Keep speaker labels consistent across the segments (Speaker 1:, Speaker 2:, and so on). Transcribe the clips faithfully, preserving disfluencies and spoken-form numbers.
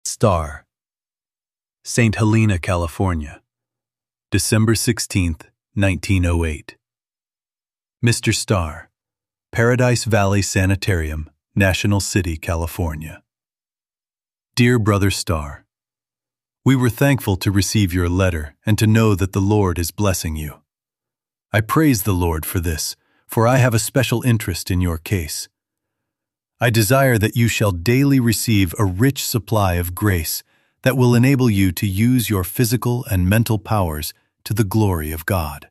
Speaker 1: Star, Saint Helena, California, December sixteenth, nineteen oh eight. Mister Star, Paradise Valley Sanitarium, National City, California. Dear Brother Star, we were thankful to receive your letter and to know that the Lord is blessing you. I praise the Lord for this, for I have a special interest in your case. I desire that you shall daily receive a rich supply of grace that will enable you to use your physical and mental powers to the glory of God.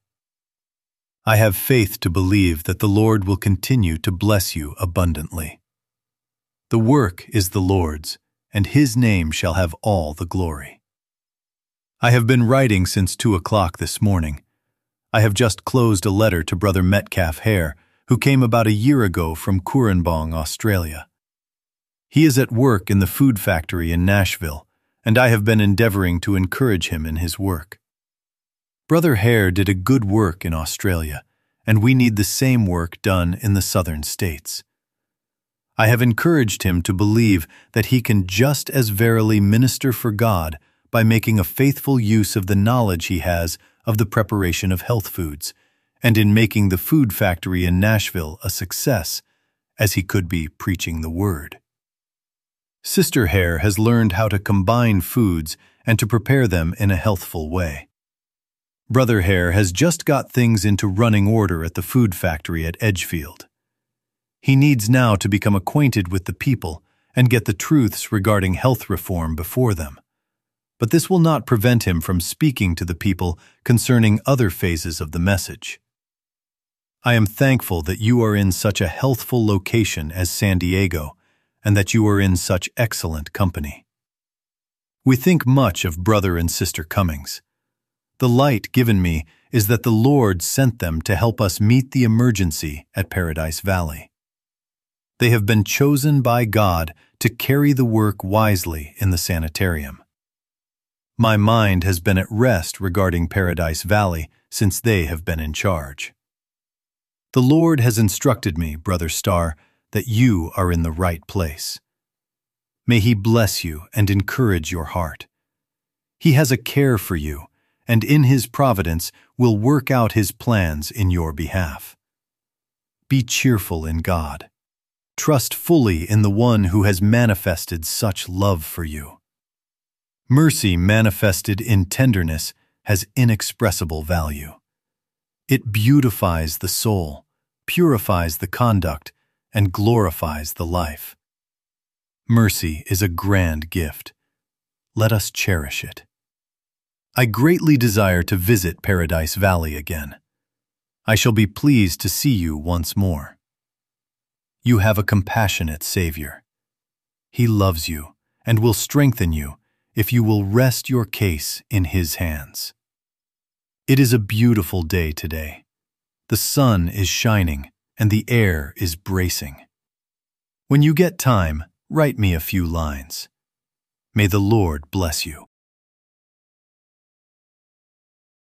Speaker 1: I have faith to believe that the Lord will continue to bless you abundantly. The work is the Lord's, and His name shall have all the glory. I have been writing since two o'clock this morning. I have just closed a letter to Brother Metcalf Hare, who came about a year ago from Cooranbong, Australia. He is at work in the food factory in Nashville, and I have been endeavoring to encourage him in his work. Brother Hare did a good work in Australia, and we need the same work done in the southern states. I have encouraged him to believe that he can just as verily minister for God by making a faithful use of the knowledge he has of the preparation of health foods, and in making the food factory in Nashville a success, as he could be preaching the Word. Sister Hare has learned how to combine foods and to prepare them in a healthful way. Brother Hare has just got things into running order at the food factory at Edgefield. He needs now to become acquainted with the people and get the truths regarding health reform before them. But this will not prevent him from speaking to the people concerning other phases of the message. I am thankful that you are in such a healthful location as San Diego, and that you are in such excellent company. We think much of Brother and Sister Cummings. The light given me is that the Lord sent them to help us meet the emergency at Paradise Valley. They have been chosen by God to carry the work wisely in the sanitarium. My mind has been at rest regarding Paradise Valley since they have been in charge. The Lord has instructed me, Brother Star, that you are in the right place. May He bless you and encourage your heart. He has a care for you, and in His providence will work out His plans in your behalf. Be cheerful in God. Trust fully in the One who has manifested such love for you. Mercy manifested in tenderness has inexpressible value. It beautifies the soul, purifies the conduct, and glorifies the life. Mercy is a grand gift. Let us cherish it. I greatly desire to visit Paradise Valley again. I shall be pleased to see you once more. You have a compassionate Savior. He loves you and will strengthen you if you will rest your case in His hands. It is a beautiful day today. The sun is shining and the air is bracing. When you get time, write me a few lines. May the Lord bless you.